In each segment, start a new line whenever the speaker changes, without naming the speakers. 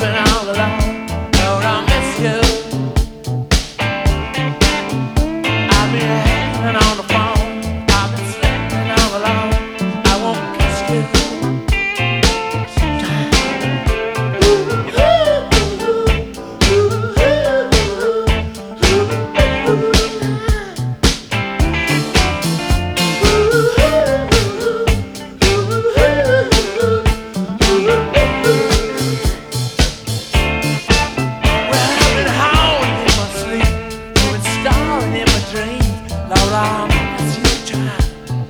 all alone. Lord, I miss you. I've been hanging on the phone. I've been sleeping all alone. I won't kiss you. Lord, I miss you, child.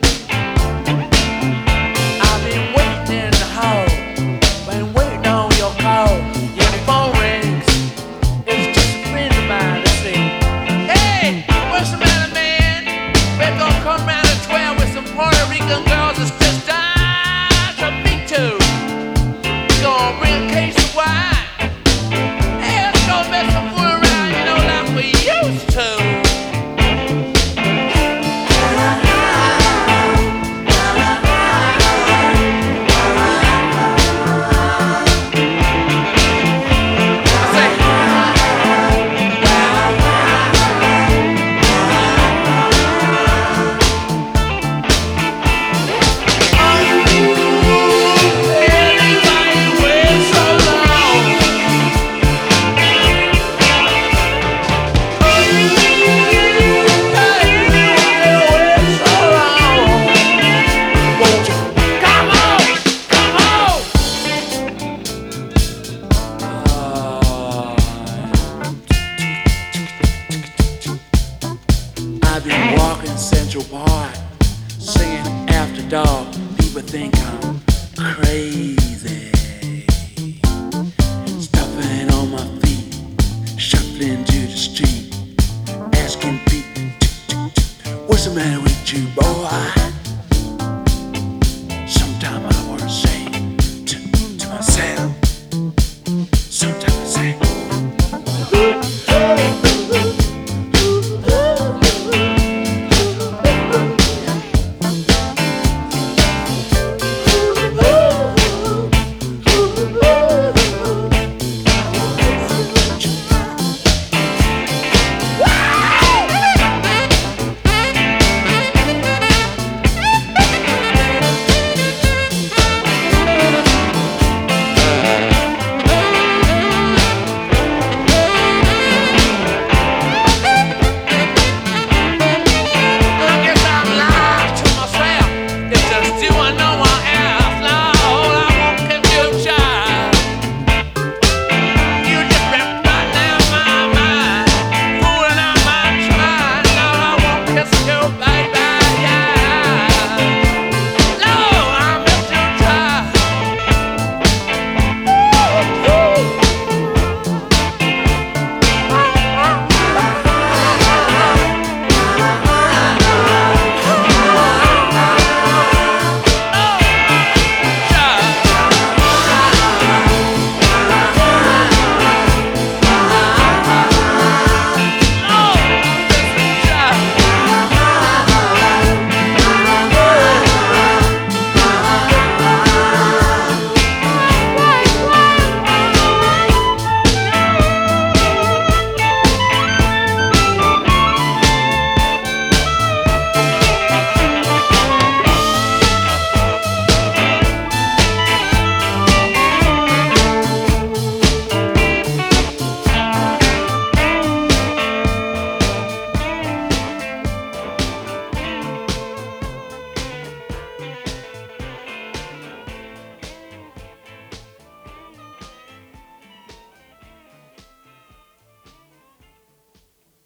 I've been waiting in the hall, been waiting on your call. Your phone rings, it's just a friend of mine to see. Hey, what's the matter, man? We're gonna come round at 12 with some Puerto Rican girls that's just died to meet too. We're gonna bring a case of wine. Hey, let's go mess some fool around, you know, like we used to. I've been walking Central Park, singing After Dark. People think I'm crazy. Stuffing on my feet, shuffling to the street, asking people, what's the matter with you, boy? Sometimes I wanna say to myself, sometimes